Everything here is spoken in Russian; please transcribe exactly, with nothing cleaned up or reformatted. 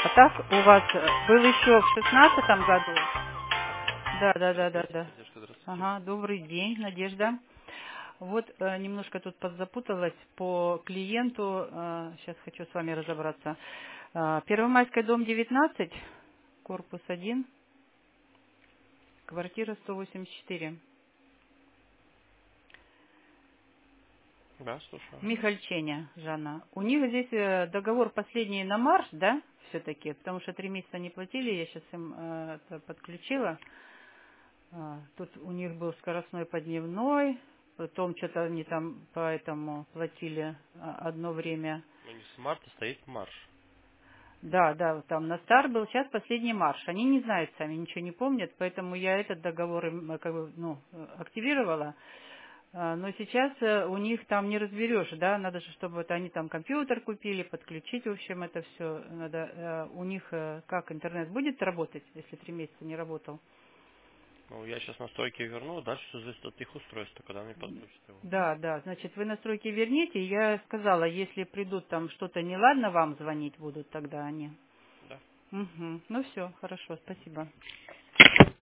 А так у вас э, был еще в шестнадцатом году? Да, да, да, да, да. Надежда, здравствуйте. Ага, добрый день, Надежда. Вот э, немножко тут подзапуталась по клиенту. э, сейчас хочу с вами разобраться. Э, Первомайская, дом девятнадцать, корпус один, квартира сто восемьдесят четыре. Да, слушаю. Михальченя, Жанна. У них здесь э, договор последний на марш, да, все-таки, потому что три месяца не платили, я сейчас им э, это подключила. А, Тут у них был скоростной подневной, потом что-то они там поэтому платили а, одно время. У них с марта стоит марш. Да, да, вот там на стар был, сейчас последний марш. Они не знают сами, ничего не помнят, поэтому я этот договор им, э, как бы, ну, э, активировала. А, Но сейчас э, у них там не разберешь, да, надо же, чтобы вот они там компьютер купили, подключить, в общем, это все надо. э, У них э, как интернет будет работать, если три месяца не работал? Ну, я сейчас настройки верну, дальше все зависит от их устройства, когда они подключат его. Да, да, значит, вы настройки верните. Я сказала, если придут там что-то неладно, вам звонить будут тогда они. Да. Угу. Ну все, хорошо, спасибо.